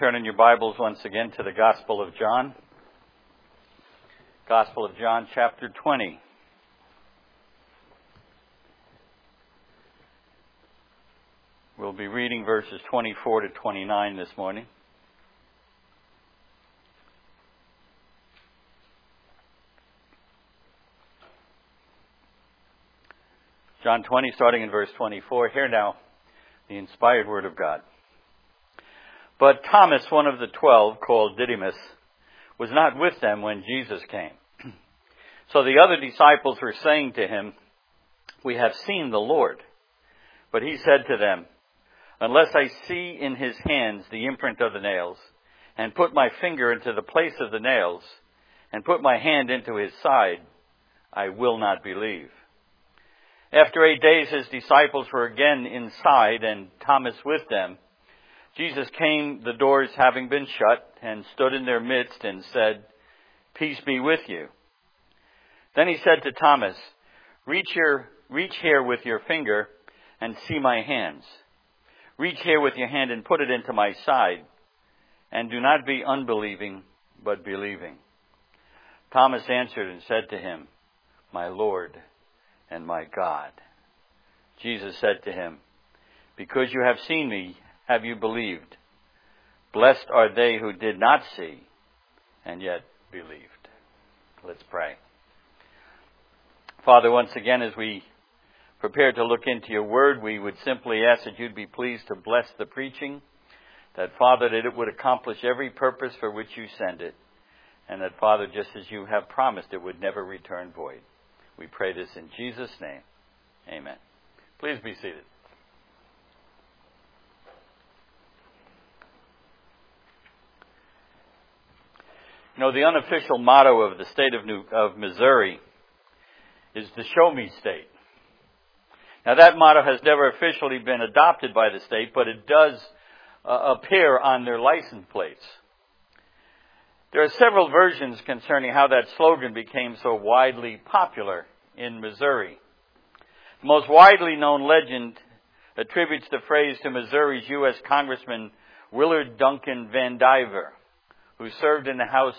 Turn in your Bibles once again to the Gospel of John. Gospel of John, chapter 20. We'll be reading verses 24 to 29 this morning. John 20, starting in verse 24. Hear now the inspired word of God. But Thomas, one of the 12, called Didymus, was not with them when Jesus came. So the other disciples were saying to him, "We have seen the Lord." But he said to them, "Unless I see in his hands the imprint of the nails, and put my finger into the place of the nails, and put my hand into his side, I will not believe." After 8 days his disciples were again inside, and Thomas with them. Jesus came, the doors having been shut, and stood in their midst and said, "Peace be with you." Then he said to Thomas, Reach here with your finger and see my hands. Reach here with your hand and put it into my side. And do not be unbelieving, but believing." Thomas answered and said to him, "My Lord and my God." Jesus said to him, "Because you have seen me, have you believed? Blessed are they who did not see and yet believed." Let's pray. Father, once again, as we prepare to look into your word, we would simply ask that you'd be pleased to bless the preaching, that, Father, that it would accomplish every purpose for which you send it, and that, Father, just as you have promised, it would never return void. We pray this in Jesus' name. Amen. Please be seated. You know, the unofficial motto of the state of Missouri is the "Show Me State." Now, that motto has never officially been adopted by the state, but it does appear on their license plates. There are several versions concerning how that slogan became so widely popular in Missouri. The most widely known legend attributes the phrase to Missouri's U.S. Congressman Willard Duncan Vandiver, who served in the House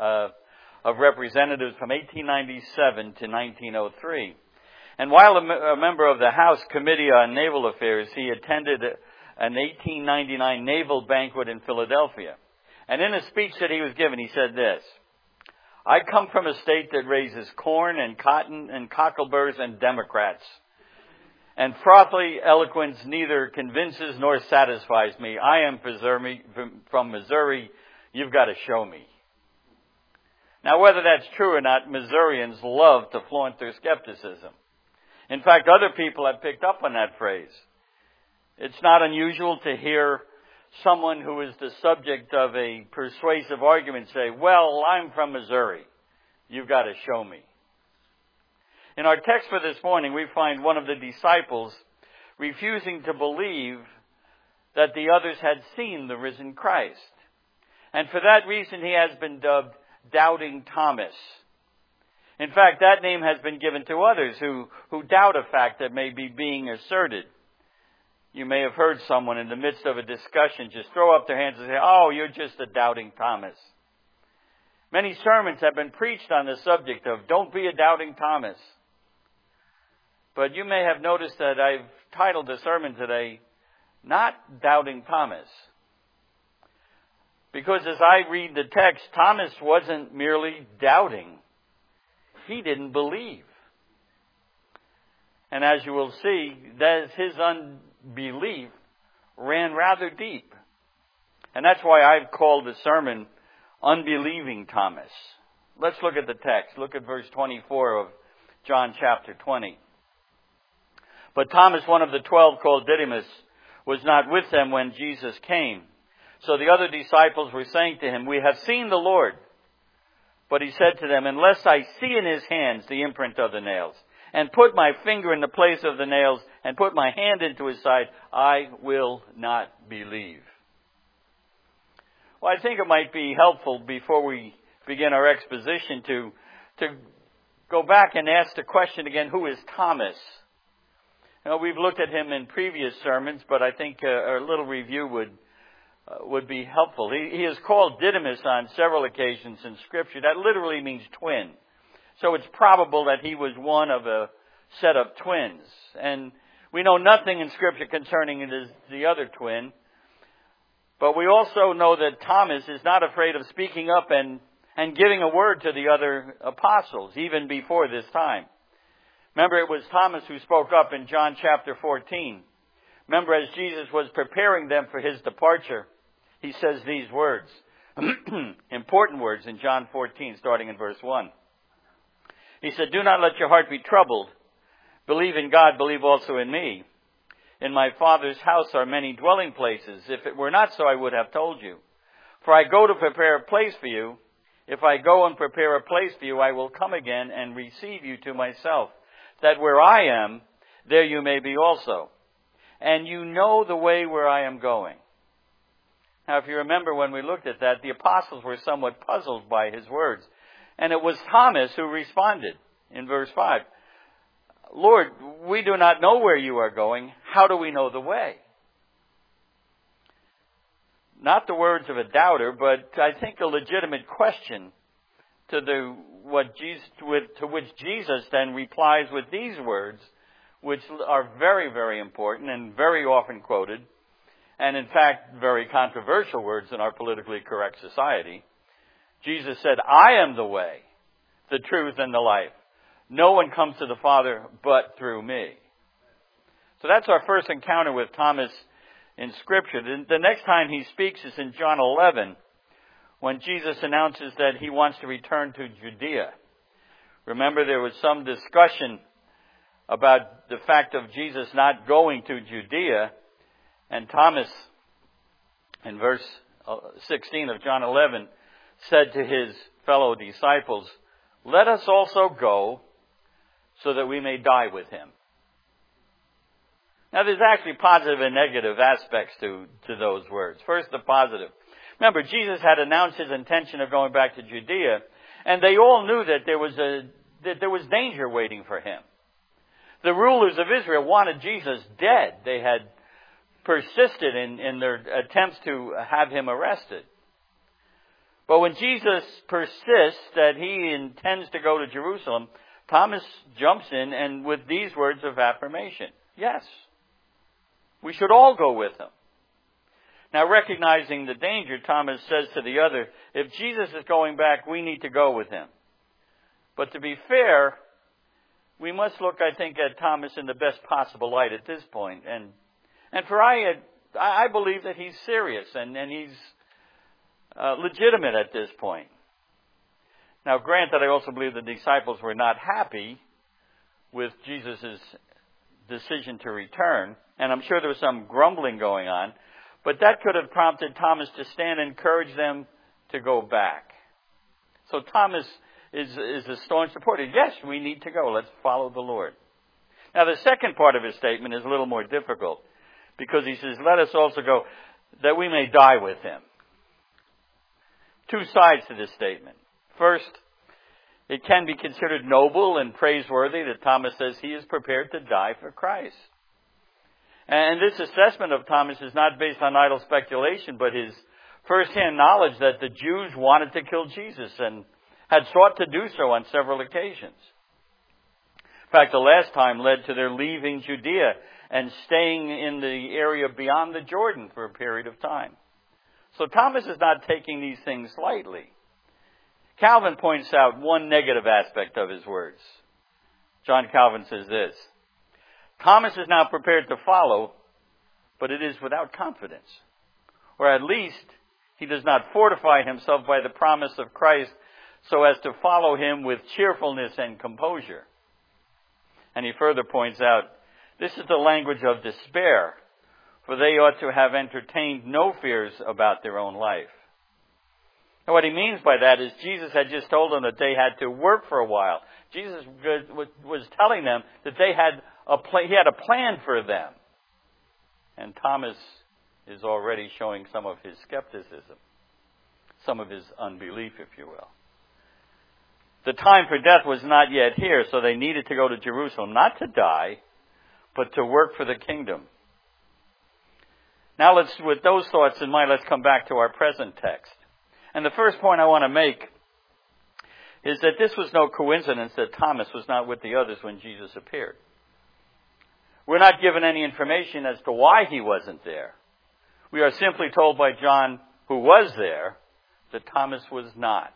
of Representatives from 1897 to 1903. And while a member of the House Committee on Naval Affairs, he attended an 1899 naval banquet in Philadelphia. And in a speech that he was given, he said this: "I come from a state that raises corn and cotton and cockleburs and Democrats. And frothy eloquence neither convinces nor satisfies me. I am from Missouri. You've got to show me." Now, whether that's true or not, Missourians love to flaunt their skepticism. In fact, other people have picked up on that phrase. It's not unusual to hear someone who is the subject of a persuasive argument say, "Well, I'm from Missouri. You've got to show me." In our text for this morning, we find one of the disciples refusing to believe that the others had seen the risen Christ. And for that reason, he has been dubbed Doubting Thomas. In fact, that name has been given to others who doubt a fact that may be being asserted. You may have heard someone in the midst of a discussion just throw up their hands and say, "Oh, you're just a doubting Thomas." Many sermons have been preached on the subject of don't be a doubting Thomas. But you may have noticed that I've titled the sermon today, Not Doubting Thomas. Because as I read the text, Thomas wasn't merely doubting. He didn't believe. And as you will see, that his unbelief ran rather deep. And that's why I've called the sermon Unbelieving Thomas. Let's look at the text. Look at verse 24 of John chapter 20. But Thomas, one of the 12, called Didymus, was not with them when Jesus came. So the other disciples were saying to him, "We have seen the Lord." But he said to them, "Unless I see in his hands the imprint of the nails, and put my finger in the place of the nails, and put my hand into his side, I will not believe." Well, I think it might be helpful before we begin our exposition to go back and ask the question again, who is Thomas? We've looked at him in previous sermons, but I think a little review would be helpful. He is called Didymus on several occasions in Scripture. That literally means twin. So it's probable that he was one of a set of twins. And we know nothing in Scripture concerning the other twin. But we also know that Thomas is not afraid of speaking up and giving a word to the other apostles, even before this time. Remember, it was Thomas who spoke up in John chapter 14. Remember, as Jesus was preparing them for his departure, he says these words, important words in John 14, starting in verse 1. He said, "Do not let your heart be troubled. Believe in God, believe also in me. In my Father's house are many dwelling places. If it were not so, I would have told you. For I go to prepare a place for you. If I go and prepare a place for you, I will come again and receive you to myself, that where I am, there you may be also. And you know the way where I am going." Now, if you remember when we looked at that, the apostles were somewhat puzzled by his words. And it was Thomas who responded in verse 5. "Lord, we do not know where you are going. How do we know the way?" Not the words of a doubter, but I think a legitimate question to which Jesus then replies with these words, which are very, very important and very often quoted, and in fact very controversial words in our politically correct society. Jesus said, "I am the way, the truth, and the life. No one comes to the Father but through me." So that's our first encounter with Thomas in Scripture. The next time he speaks is in John 11, when Jesus announces that he wants to return to Judea. Remember, there was some discussion about the fact of Jesus not going to Judea, and Thomas, in verse 16 of John 11, said to his fellow disciples, "Let us also go so that we may die with him." Now, there's actually positive and negative aspects to those words. First, the positive. Remember, Jesus had announced his intention of going back to Judea, and they all knew that there was danger waiting for him. The rulers of Israel wanted Jesus dead. They had persisted in their attempts to have him arrested. But when Jesus persists that he intends to go to Jerusalem, Thomas jumps in and with these words of affirmation, "Yes, we should all go with him." Now, recognizing the danger, Thomas says to the other, "If Jesus is going back, we need to go with him." But to be fair, we must look, I think, at Thomas in the best possible light at this point. And for I believe that he's serious and he's legitimate at this point. Now, granted, I also believe the disciples were not happy with Jesus' decision to return, and I'm sure there was some grumbling going on, but that could have prompted Thomas to stand and encourage them to go back. So Thomas is a staunch supporter. Yes, we need to go. Let's follow the Lord. Now, the second part of his statement is a little more difficult, because he says, "Let us also go that we may die with him." Two sides to this statement. First, it can be considered noble and praiseworthy that Thomas says he is prepared to die for Christ. And this assessment of Thomas is not based on idle speculation, but his first-hand knowledge that the Jews wanted to kill Jesus and had sought to do so on several occasions. In fact, the last time led to their leaving Judea and staying in the area beyond the Jordan for a period of time. So Thomas is not taking these things lightly. Calvin points out one negative aspect of his words. John Calvin says this: "Thomas is now prepared to follow, but it is without confidence. Or at least he does not fortify himself by the promise of Christ so as to follow him with cheerfulness and composure." And he further points out, "This is the language of despair, for they ought to have entertained no fears about their own life." And what he means by that is Jesus had just told them that they had to work for a while. Jesus was telling them that he had a plan for them. And Thomas is already showing some of his skepticism, some of his unbelief, if you will. The time for death was not yet here, so they needed to go to Jerusalem, not to die, but to work for the kingdom. Now with those thoughts in mind, let's come back to our present text. And the first point I want to make is that this was no coincidence that Thomas was not with the others when Jesus appeared. We're not given any information as to why he wasn't there. We are simply told by John, who was there, that Thomas was not.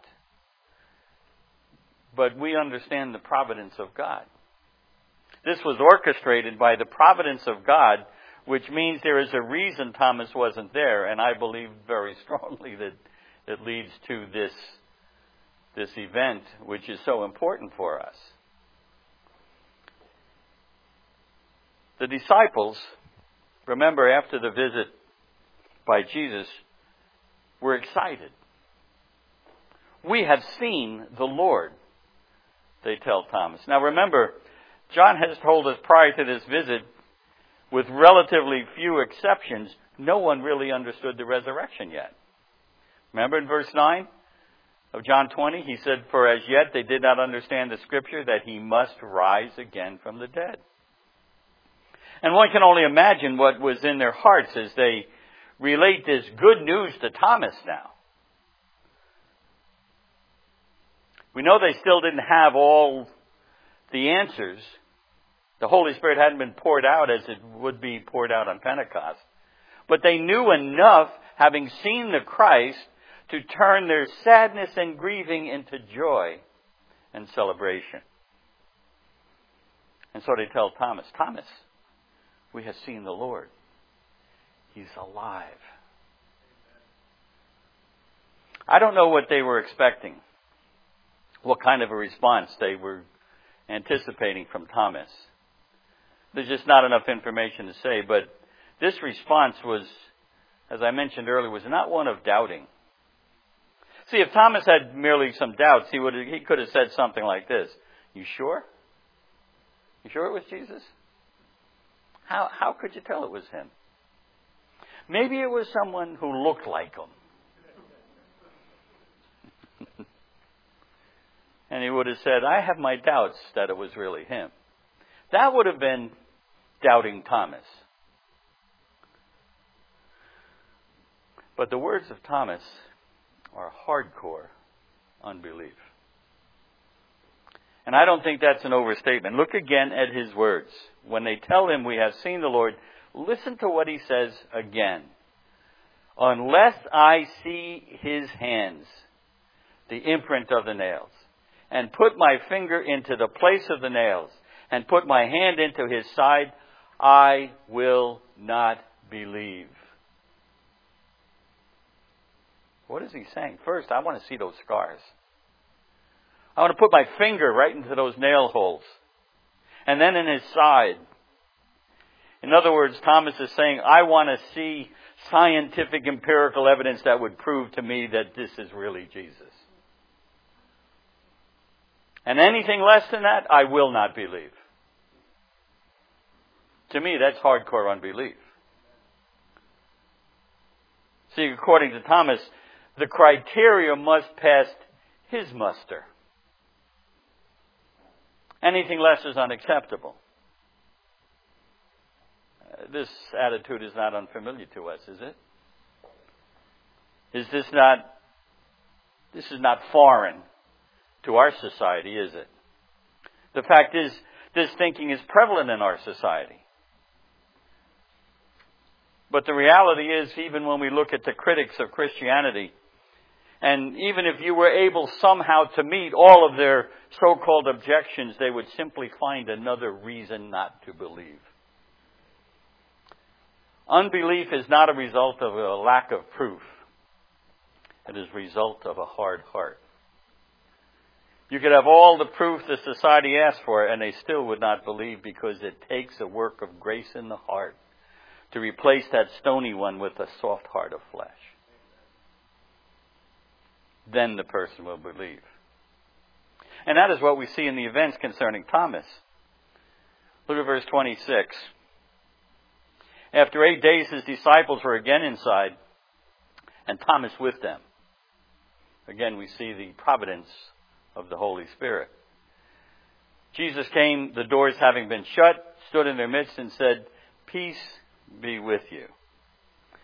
But we understand the providence of God. This was orchestrated by the providence of God, which means there is a reason Thomas wasn't there, and I believe very strongly that it leads to this event, which is so important for us. The disciples, remember, after the visit by Jesus, were excited. We have seen the Lord, they tell Thomas. Now remember, John has told us prior to this visit, with relatively few exceptions, no one really understood the resurrection yet. Remember in verse 9 of John 20, he said, "For as yet they did not understand the scripture that he must rise again from the dead." And one can only imagine what was in their hearts as they relate this good news to Thomas now. We know they still didn't have all the answers. The Holy Spirit hadn't been poured out as it would be poured out on Pentecost. But they knew enough, having seen the Christ, to turn their sadness and grieving into joy and celebration. And so they tell Thomas, "Thomas, we have seen the Lord. He's alive." I don't know what they were expecting, what kind of a response they were anticipating from Thomas. There's just not enough information to say, but this response was, as I mentioned earlier, was not one of doubting. See, if Thomas had merely some doubts, he could have said something like this: "You sure? You sure it was Jesus? How could you tell it was him? Maybe it was someone who looked like him." And he would have said, "I have my doubts that it was really him." That would have been doubting Thomas. But the words of Thomas are hardcore unbelief. And I don't think that's an overstatement. Look again at his words. When they tell him, "We have seen the Lord," listen to what he says again. "Unless I see his hands, the imprint of the nails, and put my finger into the place of the nails, and put my hand into his side, I will not believe." What is he saying? First, I want to see those scars. I want to put my finger right into those nail holes. And then in his side. In other words, Thomas is saying, I want to see scientific, empirical evidence that would prove to me that this is really Jesus. And anything less than that, I will not believe. To me, that's hardcore unbelief. See, according to Thomas, the criteria must pass his muster. Anything less is unacceptable. This attitude is not unfamiliar to us, is it? This is not foreign to our society, is it? The fact is, this thinking is prevalent in our society. But the reality is, even when we look at the critics of Christianity, and even if you were able somehow to meet all of their so-called objections, they would simply find another reason not to believe. Unbelief is not a result of a lack of proof. It is a result of a hard heart. You could have all the proof the society asks for, and they still would not believe, because it takes a work of grace in the heart to replace that stony one with a soft heart of flesh. Then the person will believe. And that is what we see in the events concerning Thomas. Look at verse 26. After 8 days, his disciples were again inside, and Thomas with them. Again, we see the providence of the Holy Spirit. Jesus came, the doors having been shut, stood in their midst and said, "Peace be with you."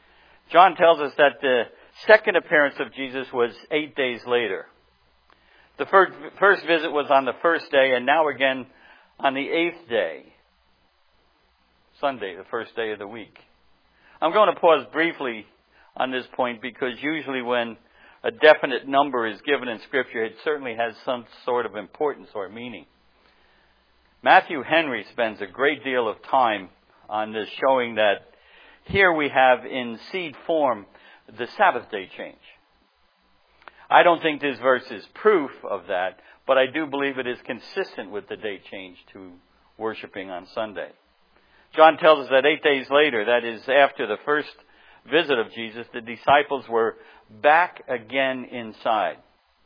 John tells us that the second appearance of Jesus was 8 days later. The first visit was on the first day, and now again on the 8th day. Sunday, the first day of the week. I'm going to pause briefly on this point because usually when a definite number is given in Scripture, it certainly has some sort of importance or meaning. Matthew Henry spends a great deal of time on this, showing that here we have in seed form the Sabbath day change. I don't think this verse is proof of that, but I do believe it is consistent with the date change to worshiping on Sunday. John tells us that 8 days later, that is after the first visit of Jesus, the disciples were back again inside.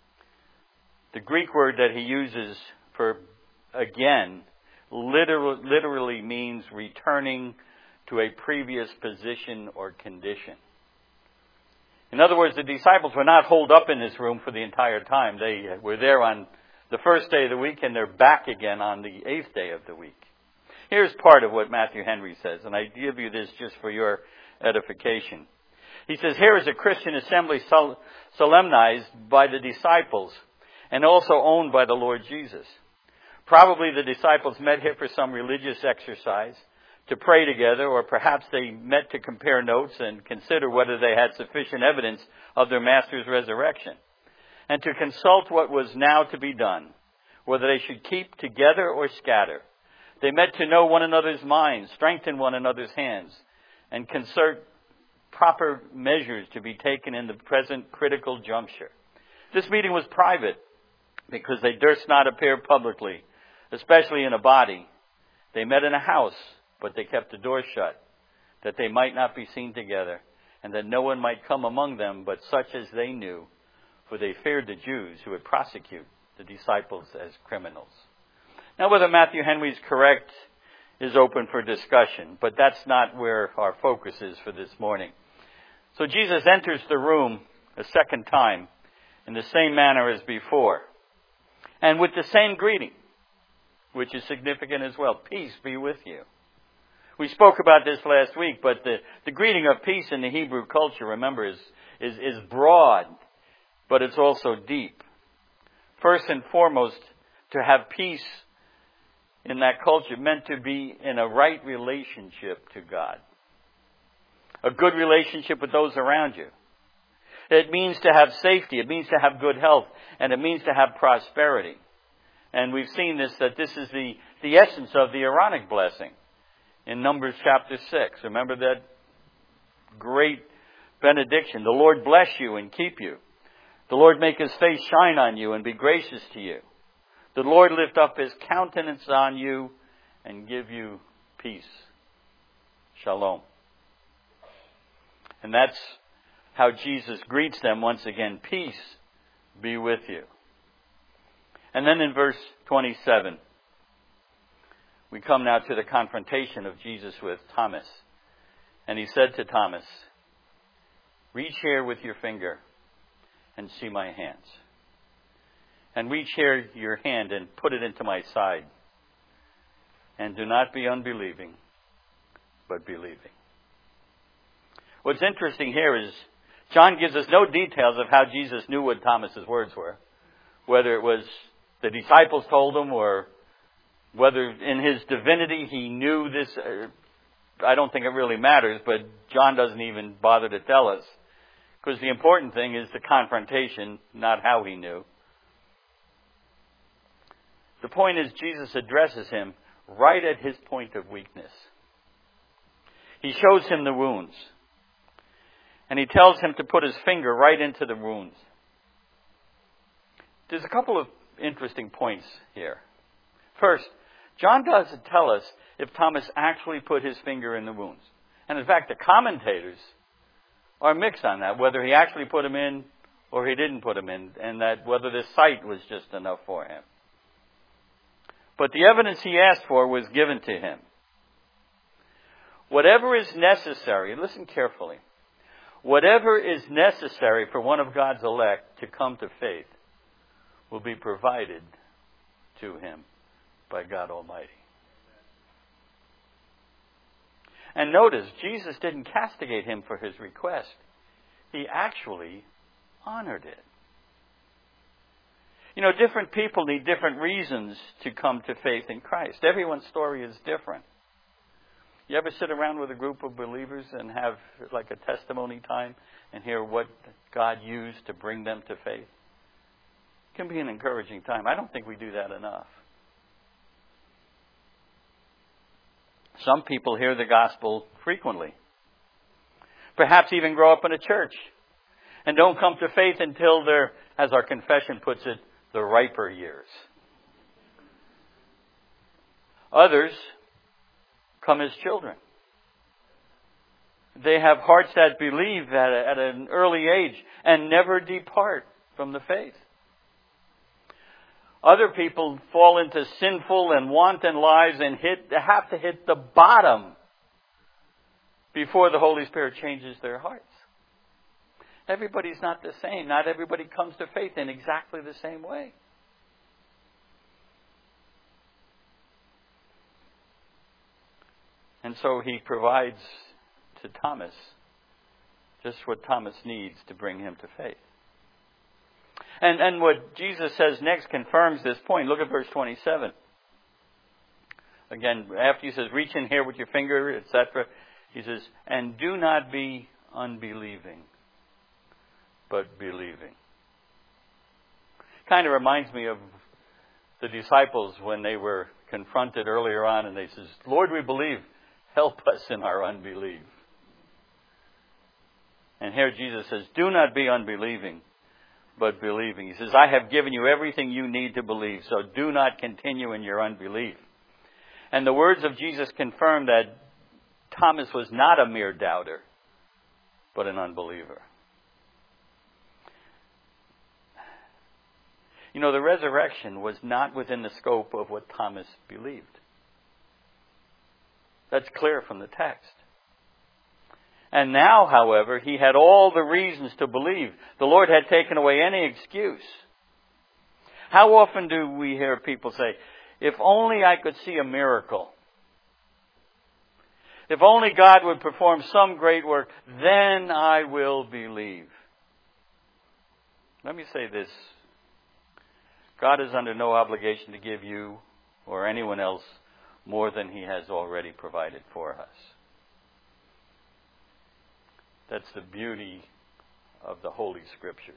The Greek word that he uses for again literally means returning to a previous position or condition. In other words, the disciples were not holed up in this room for the entire time. They were there on the first day of the week, and they're back again on the 8th day of the week. Here's part of what Matthew Henry says, and I give you this just for your edification. He says, here is a Christian assembly solemnized by the disciples and also owned by the Lord Jesus. Probably the disciples met here for some religious exercise, to pray together, or perhaps they met to compare notes and consider whether they had sufficient evidence of their Master's resurrection, and to consult what was now to be done, whether they should keep together or scatter. They met to know one another's minds, strengthen one another's hands, and concert proper measures to be taken in the present critical juncture. This meeting was private because they durst not appear publicly, especially in a body. They met in a house, but they kept the door shut, that they might not be seen together, and that no one might come among them but such as they knew, for they feared the Jews who would prosecute the disciples as criminals. Now, whether Matthew Henry is correct is open for discussion, but that's not where our focus is for this morning. So Jesus enters the room a second time in the same manner as before, and with the same greeting, which is significant as well. Peace be with you. We spoke about this last week, but the greeting of peace in the Hebrew culture, remember, is broad, but it's also deep. First and foremost, to have peace in that culture meant to be in a right relationship to God. A good relationship with those around you. It means to have safety. It means to have good health. And it means to have prosperity. And we've seen this, that this is the essence of the Aaronic blessing in Numbers chapter 6. Remember that great benediction. The Lord bless you and keep you. The Lord make his face shine on you and be gracious to you. The Lord lift up his countenance on you and give you peace. Shalom. And that's how Jesus greets them once again. Peace be with you. And then in verse 27, we come now to the confrontation of Jesus with Thomas. And he said to Thomas, reach here with your finger and see my hands. And reach here your hand and put it into my side. And do not be unbelieving, but believing. What's interesting here is John gives us no details of how Jesus knew what Thomas's words were. Whether it was the disciples told him, or whether in his divinity he knew this. I don't think it really matters, but John doesn't even bother to tell us. Because the important thing is the confrontation, not how he knew. The point is, Jesus addresses him right at his point of weakness. He shows him the wounds. And he tells him to put his finger right into the wounds. There's a couple of interesting points here. First, John doesn't tell us if Thomas actually put his finger in the wounds. And in fact, the commentators are mixed on that, whether he actually put them in or he didn't put them in, and that whether the sight was just enough for him. But the evidence he asked for was given to him. Whatever is necessary, listen carefully, whatever is necessary for one of God's elect to come to faith will be provided to him by God Almighty. And notice, Jesus didn't castigate him for his request. He actually honored it. You know, different people need different reasons to come to faith in Christ. Everyone's story is different. You ever sit around with a group of believers and have like a testimony time and hear what God used to bring them to faith? It can be an encouraging time. I don't think we do that enough. Some people hear the gospel frequently. Perhaps even grow up in a church and don't come to faith until they're, as our confession puts it, the riper years. Others come as children. They have hearts that believe at an early age and never depart from the faith. Other people fall into sinful and wanton lives and have to hit the bottom before the Holy Spirit changes their hearts. Everybody's not the same. Not everybody comes to faith in exactly the same way. And so he provides to Thomas just what Thomas needs to bring him to faith. And what Jesus says next confirms this point. Look at verse 27. Again, after he says, reach in here with your finger, etc., he says, and do not be unbelieving, but believing. Kind of reminds me of the disciples when they were confronted earlier on and they says, Lord, we believe. Help us in our unbelief. And here Jesus says, do not be unbelieving, but believing. He says, I have given you everything you need to believe, so do not continue in your unbelief. And the words of Jesus confirm that Thomas was not a mere doubter, but an unbeliever. You know, the resurrection was not within the scope of what Thomas believed. That's clear from the text. And now, however, he had all the reasons to believe. The Lord had taken away any excuse. How often do we hear people say, if only I could see a miracle. If only God would perform some great work, then I will believe. Let me say this. God is under no obligation to give you or anyone else more than He has already provided for us. That's the beauty of the Holy Scriptures.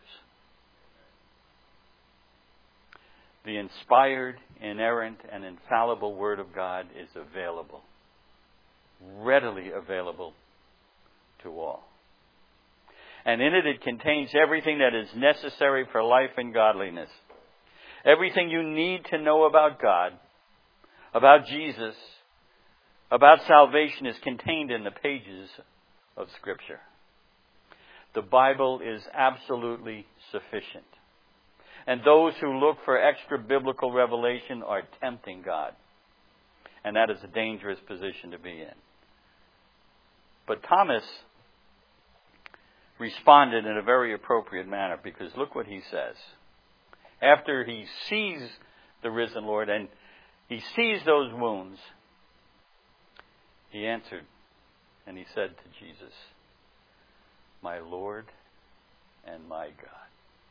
The inspired, inerrant, and infallible Word of God is available, readily available to all. And in it contains everything that is necessary for life and godliness. Everything you need to know about God, about Jesus, about salvation is contained in the pages of Scripture. The Bible is absolutely sufficient. And those who look for extra biblical revelation are tempting God. And that is a dangerous position to be in. But Thomas responded in a very appropriate manner, because look what he says. After he sees the risen Lord and he sees those wounds, he answered and he said to Jesus, my Lord and my God.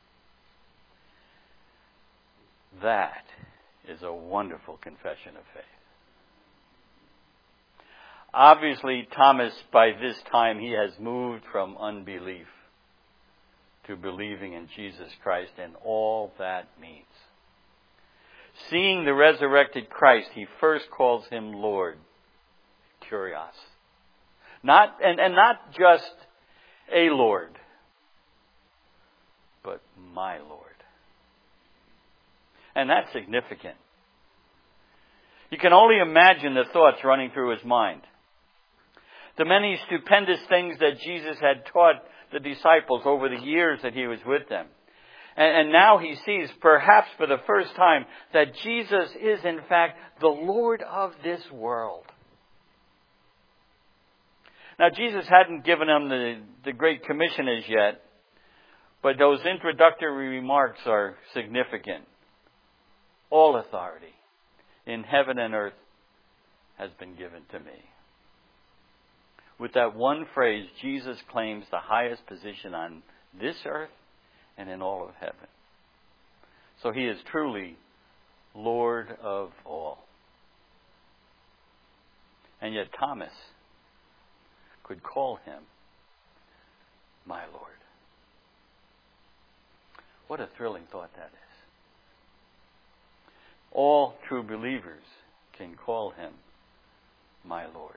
That is a wonderful confession of faith. Obviously, Thomas, by this time, he has moved from unbelief to believing in Jesus Christ and all that means. Seeing the resurrected Christ, he first calls him Lord. Kurios. Not just a Lord, but my Lord. And that's significant. You can only imagine the thoughts running through his mind. The many stupendous things that Jesus had taught the disciples over the years that he was with them. And now he sees, perhaps for the first time, that Jesus is in fact the Lord of this world. Now Jesus hadn't given them the Great Commission as yet, but those introductory remarks are significant. All authority in heaven and earth has been given to me. With that one phrase, Jesus claims the highest position on this earth and in all of heaven. So he is truly Lord of all. And yet Thomas could call him my Lord. What a thrilling thought that is. All true believers can call him my Lord.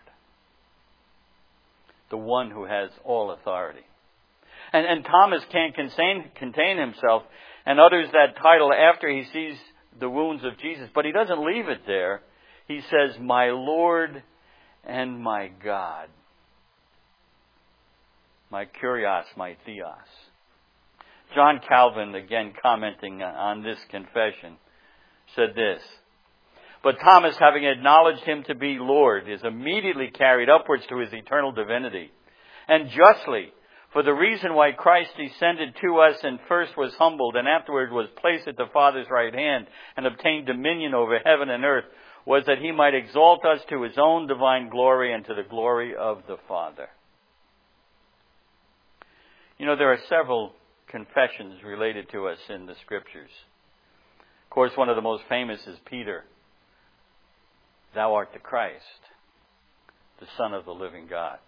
The one who has all authority. And Thomas can't contain himself and utters that title after he sees the wounds of Jesus. But he doesn't leave it there. He says, my Lord and my God. My kurios, my theos. John Calvin, again commenting on this confession, said this, but Thomas, having acknowledged him to be Lord, is immediately carried upwards to his eternal divinity. And justly, for the reason why Christ descended to us and first was humbled and afterward was placed at the Father's right hand and obtained dominion over heaven and earth, was that he might exalt us to his own divine glory and to the glory of the Father. You know, there are several confessions related to us in the Scriptures. Of course, one of the most famous is Peter. Thou art the Christ, the Son of the living God.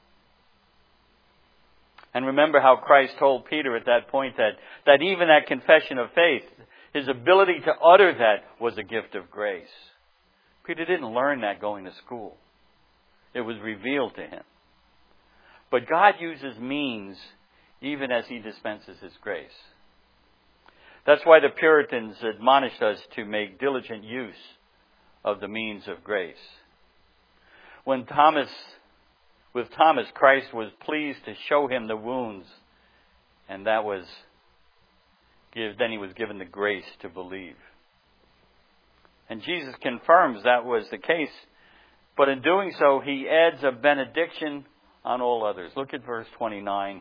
And remember how Christ told Peter at that point that even that confession of faith, his ability to utter that was a gift of grace. Peter didn't learn that going to school. It was revealed to him. But God uses means even as he dispenses his grace. That's why the Puritans admonished us to make diligent use of the means of grace. With Thomas, Christ was pleased to show him the wounds, and then he was given the grace to believe. And Jesus confirms that was the case, but in doing so, he adds a benediction on all others. Look at verse 29.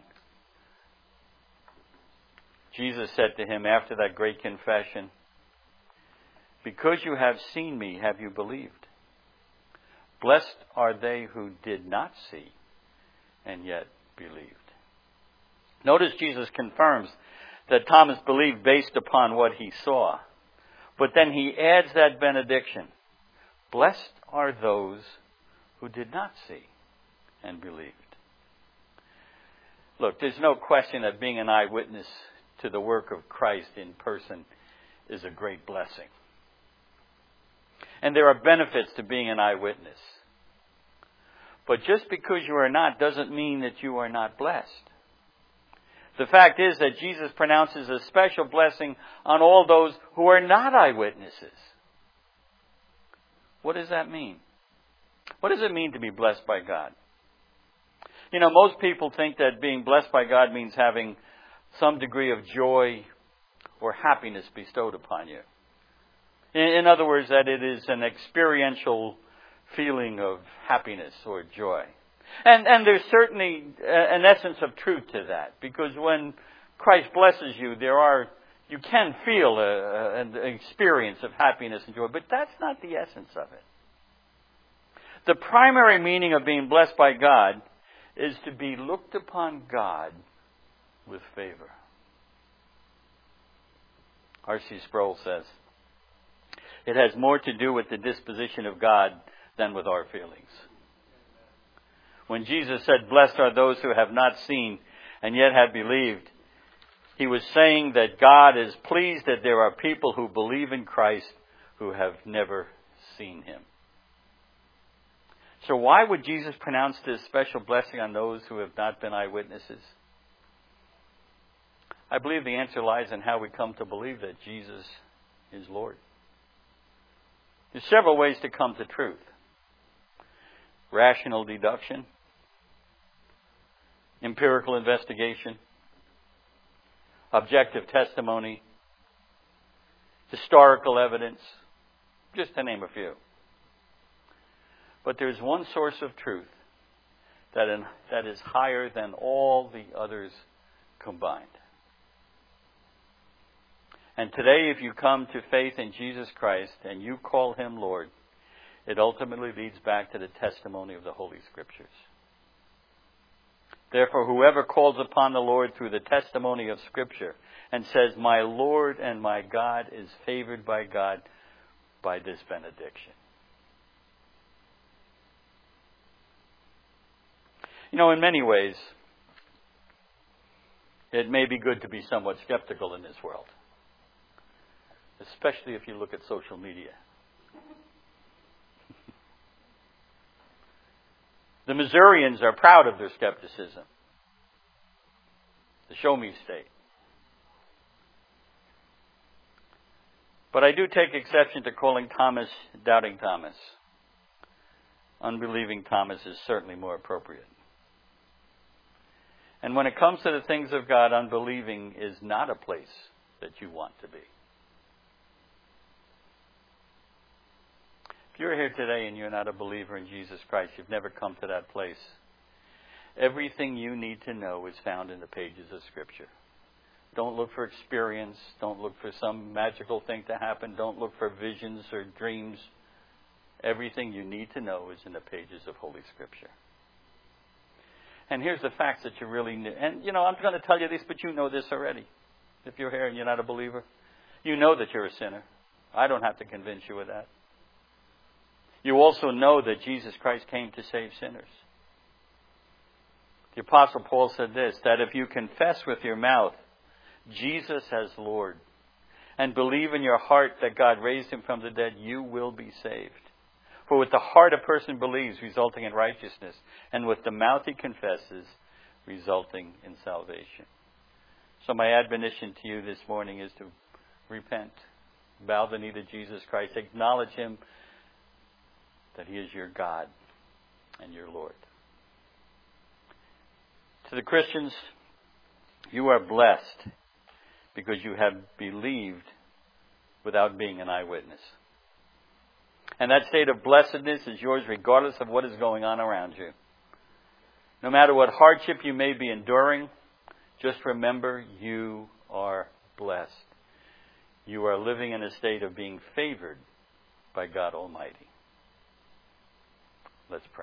Jesus said to him after that great confession, because you have seen me, have you believed? Blessed are they who did not see and yet believed. Notice Jesus confirms that Thomas believed based upon what he saw. But then he adds that benediction. Blessed are those who did not see and believed. Look, there's no question that being an eyewitness to the work of Christ in person is a great blessing. And there are benefits to being an eyewitness. But just because you are not doesn't mean that you are not blessed. The fact is that Jesus pronounces a special blessing on all those who are not eyewitnesses. What does that mean? What does it mean to be blessed by God? You know, most people think that being blessed by God means having some degree of joy or happiness bestowed upon you. In other words, that it is an experiential feeling of happiness or joy. And there's certainly an essence of truth to that, because when Christ blesses you, you can feel an experience of happiness and joy, but that's not the essence of it. The primary meaning of being blessed by God is to be looked upon God with favor. R.C. Sproul says, it has more to do with the disposition of God than with our feelings. When Jesus said, blessed are those who have not seen and yet have believed, he was saying that God is pleased that there are people who believe in Christ who have never seen him. So why would Jesus pronounce this special blessing on those who have not been eyewitnesses? I believe the answer lies in how we come to believe that Jesus is Lord. There's several ways to come to truth. Rational deduction, empirical investigation, objective testimony, historical evidence, just to name a few. But there's one source of truth that is higher than all the others combined. And today, if you come to faith in Jesus Christ and you call him Lord, it ultimately leads back to the testimony of the Holy Scriptures. Therefore, whoever calls upon the Lord through the testimony of Scripture and says, my Lord and my God, is favored by God by this benediction. You know, in many ways, it may be good to be somewhat skeptical in this world, especially if you look at social media. The Missourians are proud of their skepticism. The show me state. But I do take exception to calling Thomas Doubting Thomas. Unbelieving Thomas is certainly more appropriate. And when it comes to the things of God, unbelieving is not a place that you want to be. If you're here today and you're not a believer in Jesus Christ, you've never come to that place, everything you need to know is found in the pages of Scripture. Don't look for experience. Don't look for some magical thing to happen. Don't look for visions or dreams. Everything you need to know is in the pages of Holy Scripture. And here's the facts that you really need. And, you know, I'm going to tell you this, but you know this already. If you're here and you're not a believer, you know that you're a sinner. I don't have to convince you of that. You also know that Jesus Christ came to save sinners. The Apostle Paul said this, that if you confess with your mouth Jesus as Lord and believe in your heart that God raised him from the dead, you will be saved. For with the heart a person believes, resulting in righteousness, and with the mouth he confesses, resulting in salvation. So my admonition to you this morning is to repent, bow the knee to Jesus Christ, acknowledge him that he is your God and your Lord. To the Christians, you are blessed because you have believed without being an eyewitness. And that state of blessedness is yours regardless of what is going on around you. No matter what hardship you may be enduring, just remember you are blessed. You are living in a state of being favored by God Almighty. Let's pray.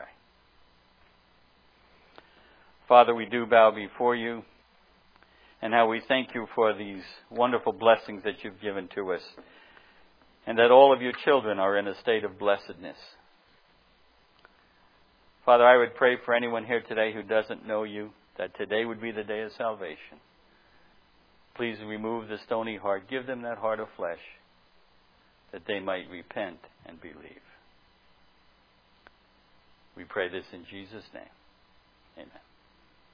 Father, we do bow before you, and how we thank you for these wonderful blessings that you've given to us, and that all of your children are in a state of blessedness. Father, I would pray for anyone here today who doesn't know you, that today would be the day of salvation. Please remove the stony heart. Give them that heart of flesh, that they might repent and believe. We pray this in Jesus' name. Amen.